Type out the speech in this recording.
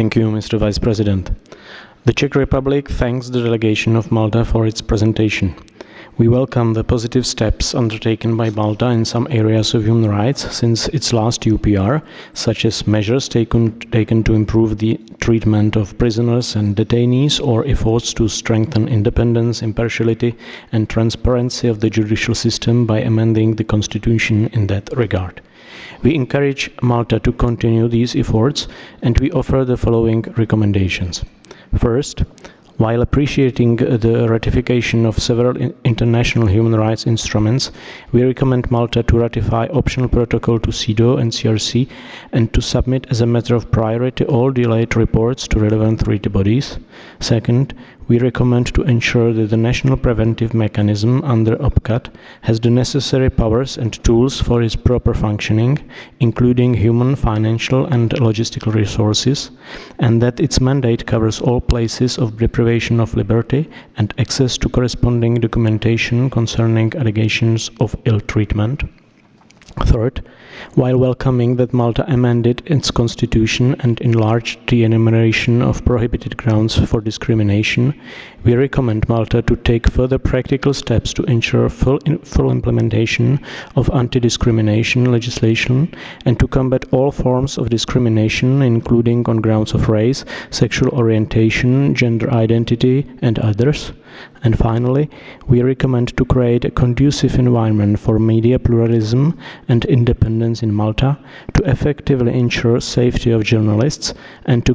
Thank you, Mr. Vice President. The Czech Republic thanks the delegation of Malta for its presentation. We welcome the positive steps undertaken by Malta in some areas of human rights since its last UPR, such as measures taken to improve the treatment of prisoners and detainees or efforts to strengthen independence, impartiality and transparency of the judicial system by amending the constitution in that regard. We encourage Malta to continue these efforts and we offer the following recommendations. First, while appreciating the ratification of several international human rights instruments, we recommend Malta to ratify optional protocol to CEDAW and CRC and to submit as a matter of priority all delayed reports to relevant treaty bodies. Second, we recommend to ensure that the national preventive mechanism under OPCAT has the necessary powers and tools for its proper functioning, including human, financial and logistical resources, and that its mandate covers all places of deprivation of liberty and access to corresponding documentation concerning allegations of ill treatment. Third, while welcoming that Malta amended its constitution and enlarged the enumeration of prohibited grounds for discrimination, we recommend Malta to take further practical steps to ensure full implementation of anti-discrimination legislation and to combat all forms of discrimination, including on grounds of race, sexual orientation, gender identity, and others. And finally, we recommend to create a conducive environment for media pluralism and independence in Malta, to effectively ensure safety of journalists and to